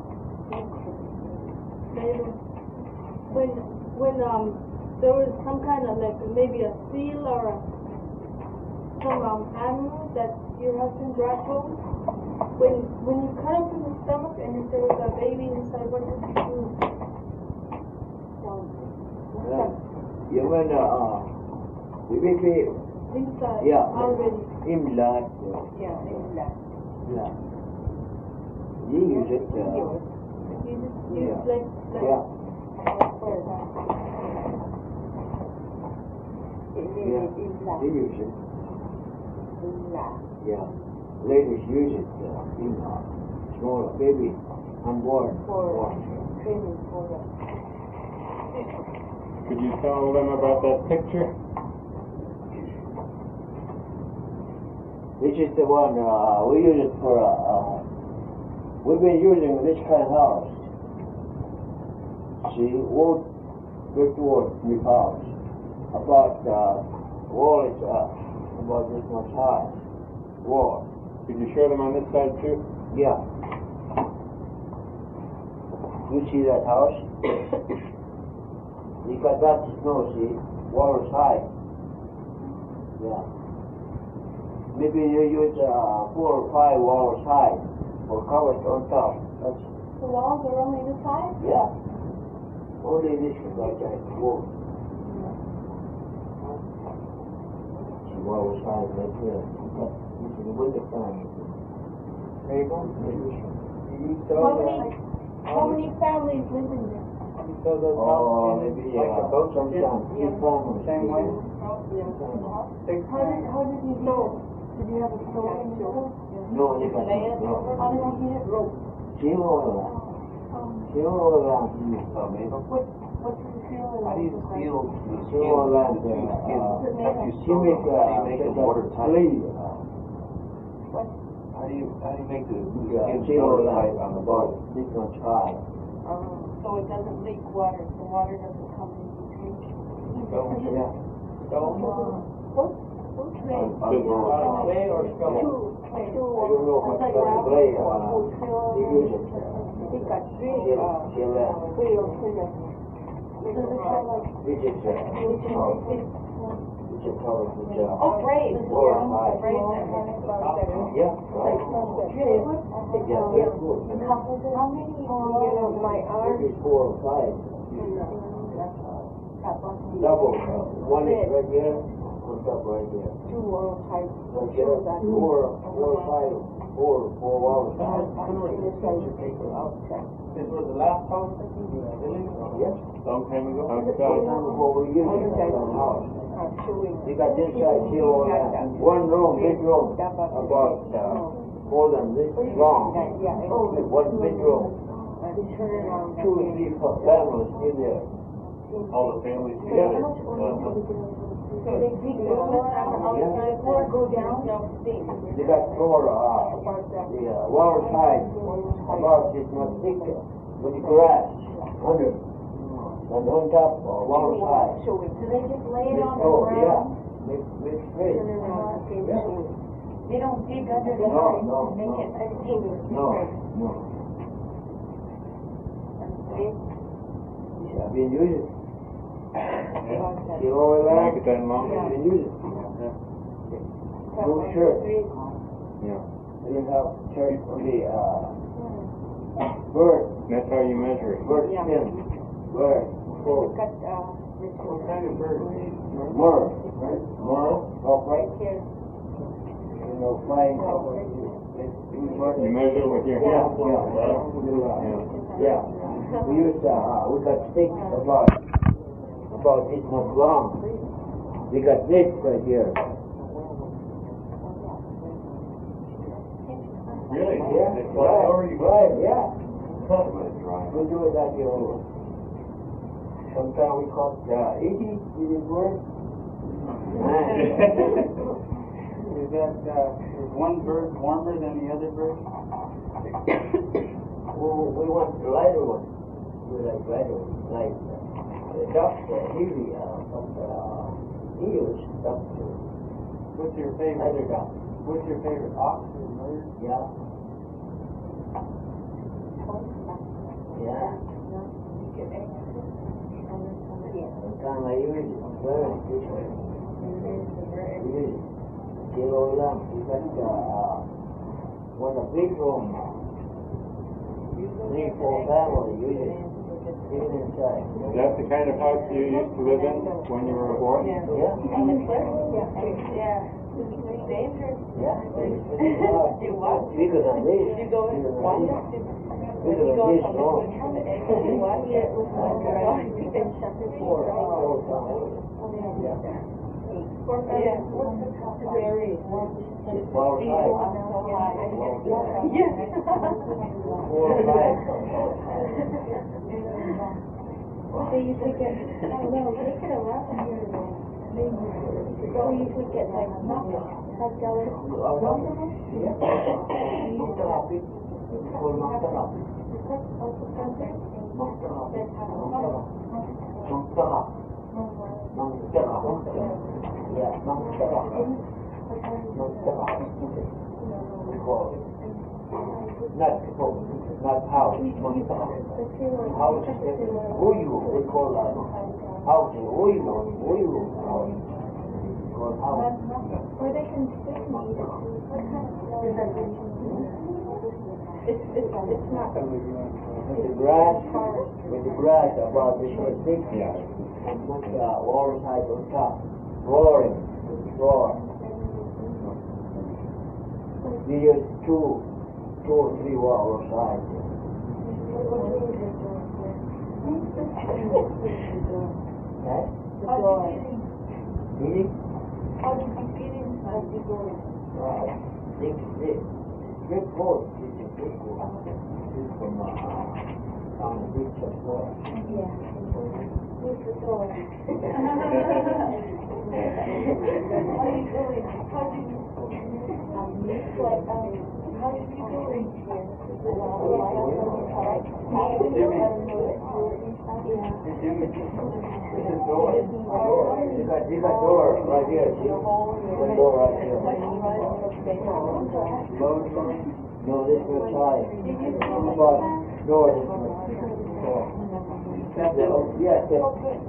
When, when, um, there was some kind of like maybe a seal or a, some, um, animal that your husband brought home, when, when you cut open the stomach and if there was a baby inside, what did you do? Uh, you mean, uh, the baby, Inside, yeah, already. in blood, yeah, in that. yeah. You use it, uh, You just use Yeah. like, like. yeah, Yeah. you use it, yeah. Ladies use it, uh, in, uh, small baby on board. For training for the. Could you tell them about that picture? This is the one, uh, we use it for, uh, uh, we've been using this kind of house. See, wood, brick wood, new house. About, uh, wall is, uh, about this much high. Wall, Could you show them on this side too? yeah. You see that house? You got that snow, see, wall is high. Yeah. Maybe you use, uh, four or five walls high or covered on top. That's, The walls are only this high? yeah. Only this is like that, wall. See, wall is high right there. But this is the winter time. There you go. How many, how many families live in there? Oh, maybe, uh, sometimes, three families. Same way? Yeah. How did, how did you do it? Did you have a stove in the house? No, you got no. How did you heat it? See all around. See all around here. What, what did you feel How do you like? feel the See skin? all around the there. skin? Uh, After you she sew make, it, how do you uh, make it that watertight? sleeve. How do you, how do you make the Yeah, skin see all watertight around on the about body? this much high. So it doesn't leak water, the water doesn't come in between? Yeah. What, what tray? On the bone. Clay or Two, stone? I two. don't know what kind of clay, uh, they use it. They got three, She'll, uh, she'll, uh, wheels in the. Does it have like, this is, uh, covered. This is covered with, uh, oh, braids, Four or yeah, five. braids that have. yeah, right. Yeah, that's good. How many, you know, my arm, This is four or five. Double, uh, one is right here, one up right here. two wall type, Right here, four, four or five, four, four walls. in the side of paper outside. This was the last house that you lived in? Yes. Long time ago? That's Outside. what we're using in the house. We got this side here, all that. One room, big room, about, uh, more than this long. One big room. Two, three, four families in there. All the families Yeah. together. So they dig the hole outside or go down? They got four, uh, the, uh, water side, about this much thick, with the grass under. And on top, uh, water side. So they just lay it on the Oh, yeah, ground? mix, mix straight. Yeah. They don't dig under the No, house no, to make no. it a dig? No, no. I've been using it. You know what Make that? it that long? I've been using it. Blue shirt. Yeah. And you have church for the, uh, bird, That's how you measure it. bird skin, bird, four, What kind of bird? more, right? More, upright. You know, flying upright. You measure it with your Yeah, hand? yeah, Yeah. yeah. We used to, uh, we got sticks about, about this much long. We got this right here. Really? Yeah, They fly over you? right, yeah. We do it that here. Sometimes we caught, uh, eighty, did it work? Is that, uh, is one bird warmer than the other bird? Well, we want the lighter one. We like lighter one, like, uh, the ducks, uh, usually, uh, from the, uh, eels, ducks, uh, What's your lighter favorite? ducks, What's your favorite? Ox or bird? yeah. Yeah. Sometimes I use it, bird, this way. Use it. Kilo lang, we got, uh, one a big room, three, four family, use it, even inside. Is that the kind of house you used to live in when you were a boy? Yeah. On the cliff? Yeah. It's dangerous. Yeah. You what? Bigger than this. You go Bigger than one, this. when Bigger you than go this, from no. the from the egg, you what? Yeah, it was like, uh, you can shut the Four, door. four families. Yeah. Yeah. Very. Four, five. Yeah. Four, five. They usually get, I don't know, they get a lot of here. They usually get like nothing, like jelly. Yeah. Monster happy. It's called monster happy. Monster happy. Monster happy. Monster happy. Yeah, monster happy. Monster happy. We call it. Not people, not house, monster happy. House is different. Uyu, we call that. House is uyu, uyu house. We call house. Or they can stick and eat it. What kind of is that? It's, it's, it's not. With the grass, with the grass about this much thick. Yeah. And put uh, water side on top, flooring, floor. We use two, two or three water sides. Huh? Eating? How do you get in? How do you go in? Right. Six, six. Good food. This is good food. This is from, uh, on the beach of Florida. Yeah. Where's the door? How do you go in? How do you? Like, um, how do you go in here? You got, you got door right here, see? One door right here. No, this was high. But door is door. Yes, yes.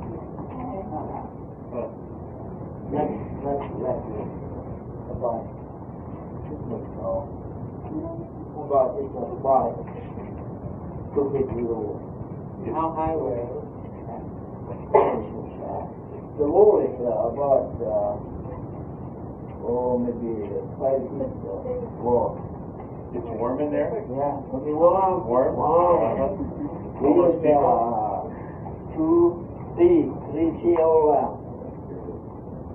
Next, next, left. About. About this one, five. Two fifty over. How high were you? The wall is uh, about, uh, oh, maybe five feet uh, wall. It's warm in there? Yeah, maybe warm. Warm? Warm. We use uh, two, three, three C all around.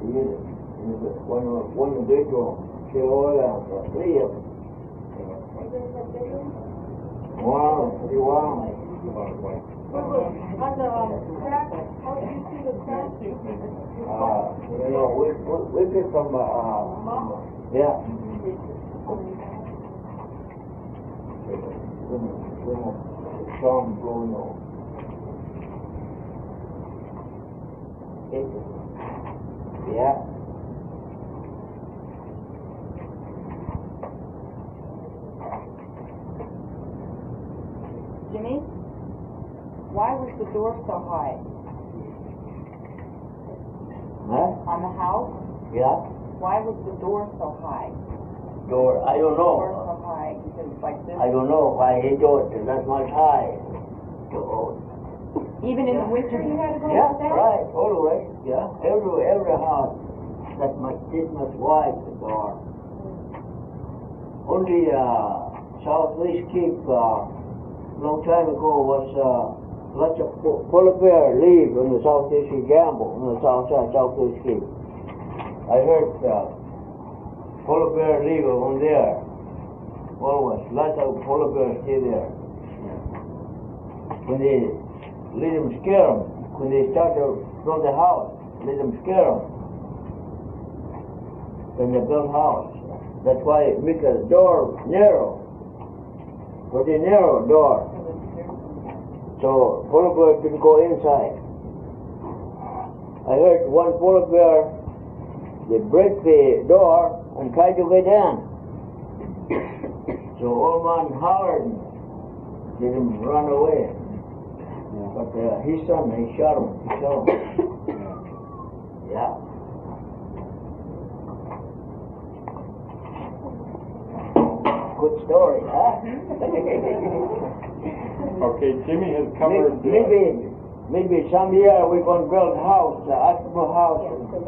to eat it. And if it- when, when the big one, kill oil out, uh, three of them. Wow, pretty wow. On the um, crack, how do you see the crack? Uh, you know, we, we, we get some, uh, yeah. Storm blowing over. Yeah. Jimmy, why was the door so high Huh? on the house? Yeah. Why was the door so high? Door, I don't Door know. so high because it's like this. I don't know why he do it that much high. So, Even in the winter, you had to go yeah, like that. right, always, yeah. Every, every house that much, this much wide the door. Only, uh, Southwest Cape, uh, long time ago was, uh, lots of po- polar bear live on the Southwest Gamble, on the south side, Southwest Cape. I heard, uh, polar bear live on there. Always, lots of polar bears stay there. When they let them scare them, when they start to from the house, let them scare them. When they build house. That's why it make a door narrow. But a narrow door. So polar bear can go inside. I heard one polar bear, they break the door and try to get in. So old man hollered, let him run away. But uh, his son, he shot him. He shot him. Yeah. Good story, huh? Okay, Jimmy has covered. Maybe, maybe, maybe some year we're gonna build a house, a Eskimo house.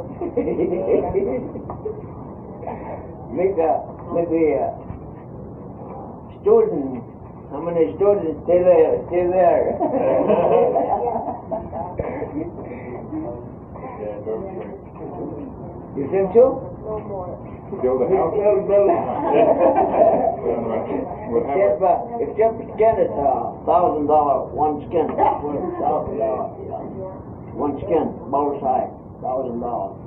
Make a, maybe a student. How many students stay there? Stay there. You think so? No more. Build a house. Build, build. We'll have Except, a- uh, except skin is a thousand dollar, one skin, one thousand dollar, yeah. One skin, both sides, thousand dollars.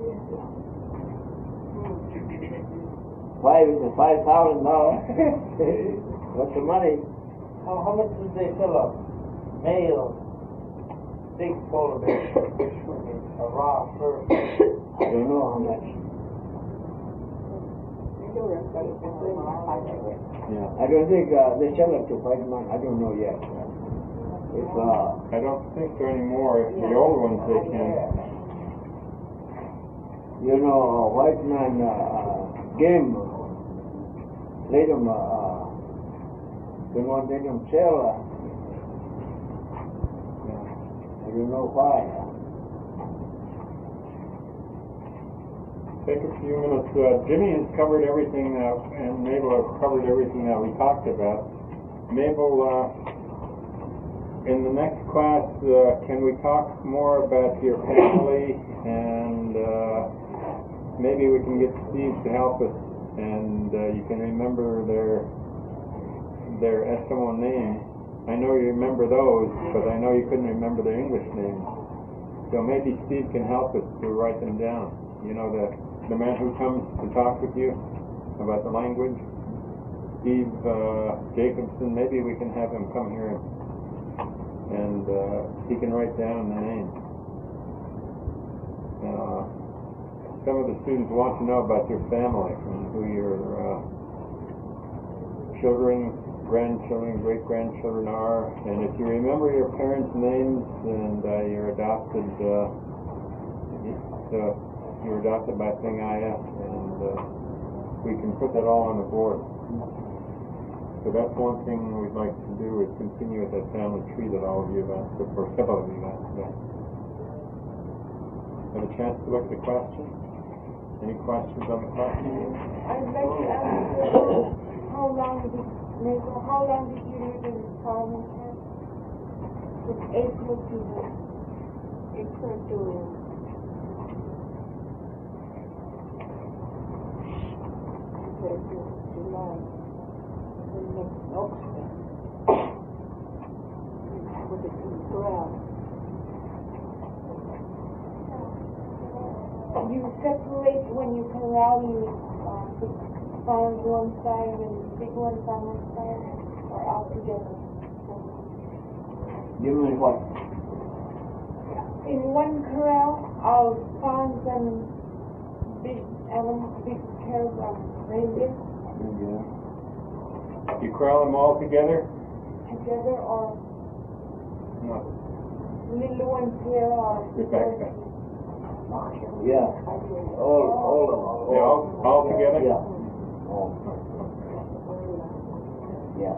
Five is a five thousand dollars. What's the money? How, how much did they fill up? Male, big polar bear, a raw fur. I don't know how much. Yeah. I don't think, uh, they sell it to white man, I don't know yet. If, uh, I don't think so anymore. If the old ones they can. you know, a white man, uh, uh, game, let him, uh, uh, they won't let him sell, uh, I don't know why. Take a few minutes. Uh, Jimmy has covered everything that, and Mabel has covered everything that we talked about. Mabel, uh, in the next class, uh, can we talk more about your family, and uh, maybe we can get Steve to help us, and uh, you can remember their their Eskimo names. I know you remember those, but I know you couldn't remember their English names. So maybe Steve can help us to write them down. You know, the the man who comes to talk with you about the language, Steve uh, Jacobson. Maybe we can have him come here and uh, he can write down the names. Uh, some of the students want to know about your family, and who your uh, children, grandchildren, great-grandchildren are, and if you remember your parents' names and uh, your adopted, uh, uh, you were adopted by Thingaya, and uh, we can put that all on the board. So that's one thing we'd like to do, is continue with that family tree that all of you have asked, or several of you have asked about. Have a chance to look at the question? Any questions on the question? I'd like to ask you, how long did Mabel, how long did you live in Parliament? From April to April to February to July. Then next August. Put it in the ground. You separate when you corral, you uh, put fawns one side and big ones on one side, or all together? You mean what? In one corral, all fawns and big animals, big cows, um, reindeer Yeah. You corral them all together? together, or No. little ones here, or Rebecca. Yeah. All, all, all. They all, all together? Yeah. All. Yeah.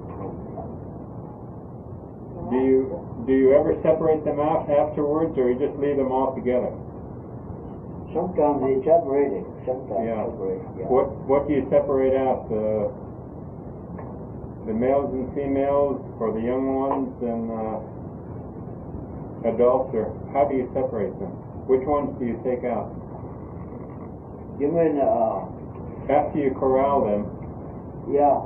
Do you, do you ever separate them out afterwards, or you just leave them all together? Sometimes they separate it, sometimes Yeah. separate, yeah. What, what do you separate out? The, the males and females, or the young ones and uh, adults, or how do you separate them? Which ones do you take out? You mean, uh, After you corral them, yeah.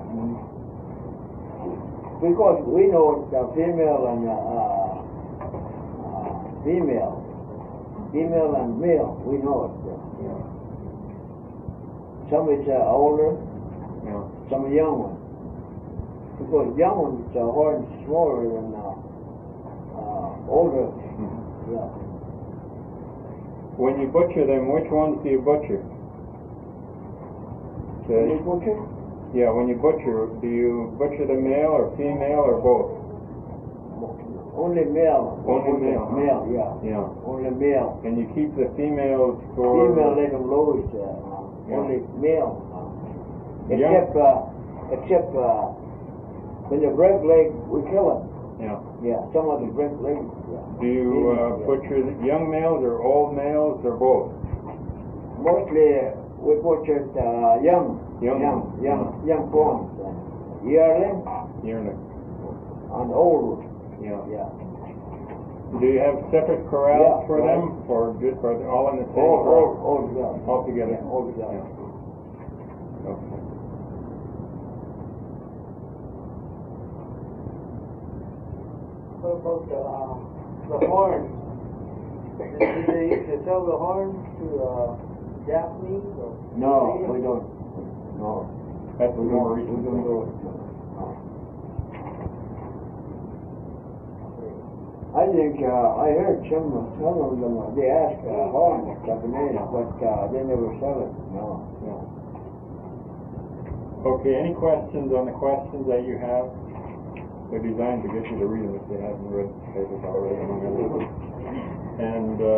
Because we know the female and, uh, uh, female, female and male, we know it. Yeah. Some is uh, older, you know, some young ones. Because young ones, uh, horns smaller than, uh, uh, older, yeah. when you butcher them, which ones do you butcher? When you The, butcher? yeah, when you butcher, do you butcher the male or female or both? Only male. Only male, huh? Male, yeah. Yeah. Only male. And you keep the females for... Female let them loose, uh, Yeah. only male. Uh, Yeah. except, uh, except, uh, when they break leg, we kill them. Yeah. Yeah, some of them break legs, yeah. Do you uh, Yeah. butcher the young males or old males or both? Mostly, uh, we butchered, uh, young, Young young, ones, young, young fawns. Uh, yearling Yearling. and old, Yeah. yeah. Do you have separate corrals Yeah, for right. them, or just are they all in the same All, all, corral? all together. All together? Yeah, all together. Yeah. Okay. What about the, uh, the horns? Do they used to sell the horns to, uh, Japanese or? No, we don't, no. That's We more don't, we recent. don't do it. No. I think, uh, I heard some, some of them, uh, they ask, uh, horn, Japanese, but, uh, they never sell it, no. Okay, any questions on the questions that you have? They're designed to get you to read them if you haven't read the papers already, among other things. And uh,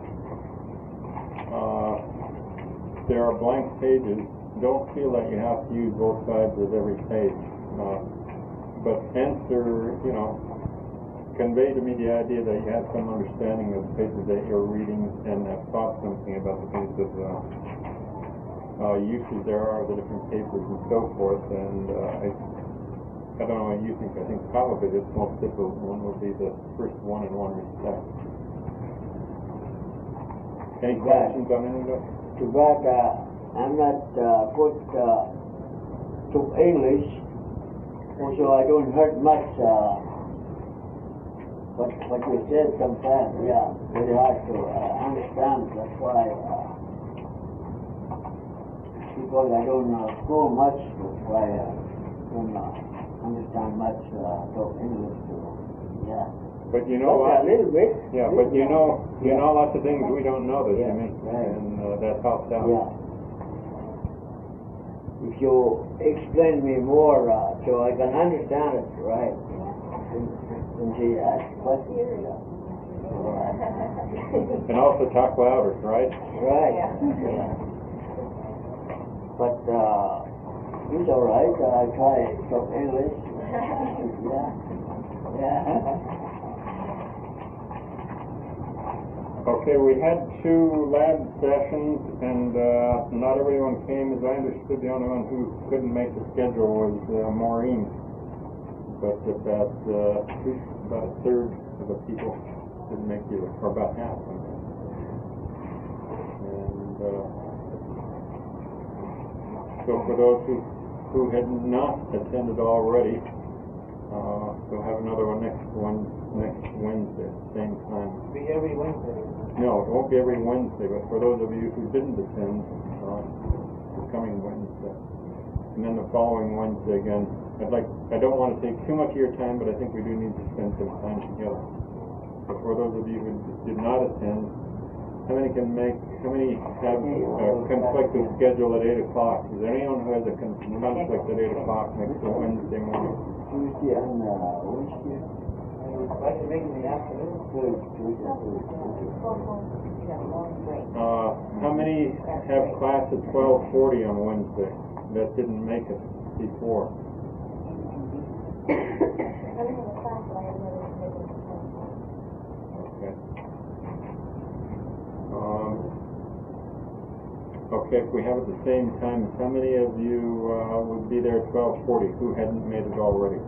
uh, there are blank pages. Don't feel that you have to use both sides of every page. Uh, but answer, you know, convey to me the idea that you have some understanding of the pages that you're reading and have thought something about the kinds of uh, uh, uses there are of the different papers and so forth. And uh, I, I don't know what you think. I think probably the most difficult one would be the first one in one respect. Any questions on any of it? Too bad, uh, I'm not, uh, good, uh, to English, so I don't heard much, uh, what, what you said sometimes, yeah, very hard to, uh, understand, that's why, uh, because I don't, uh, school much, that's why I don't, uh, understand much, uh, talk English, so, yeah. But you know But, uh, what? a little bit. Yeah, but you know, you Yeah. know lots of things we don't know that Yeah, Jimmy, right. and uh, that helps out. Yeah. If you explain me more, uh, so I can understand it, right? When she asks questions. Yeah. And also talk louder, right? Right. Yeah. But, uh, it's all right. I try to talk English. Yeah. Yeah. Okay, we had two lab sessions, and uh, not everyone came. As I understood, the only one who couldn't make the schedule was uh, Maureen. But about uh, about a third of the people didn't make the, or about half. And uh, So for those who, who had not attended already, uh, we'll have another one next one, next Wednesday, same time. Be every Wednesday. No, it won't be every Wednesday, but for those of you who didn't attend, uh, it's coming Wednesday. And then the following Wednesday again. I'd like, I don't want to take too much of your time, but I think we do need to spend some time together. So for those of you who did not attend, how many can make, how many have a conflicted schedule at eight o'clock? Is there anyone who has a con- conflict at eight o'clock next Wednesday morning? Tuesday and uh, Wednesday. I would like to make it in the afternoon. Uh, how many have class at twelve forty on Wednesday that didn't make it before? Okay. Um, okay, if we have it the same time, how many of you uh, would be there at twelve forty who hadn't made it already?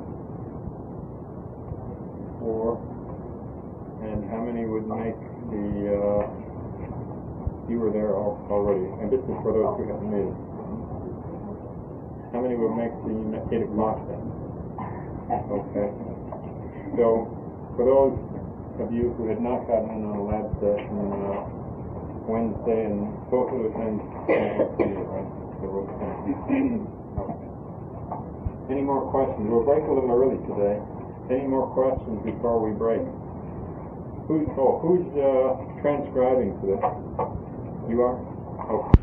Four. And how many would make the, uh, you were there al- already, and this is for those who haven't made it. How many would make the eight o'clock then? Okay. So, for those of you who had not gotten in on a lab session uh, Wednesday, and both of the times, right? So we'll- okay. Any more questions? We'll break a little early today. Any more questions before we break? Who's, oh, who's uh, transcribing for this? You are? Okay.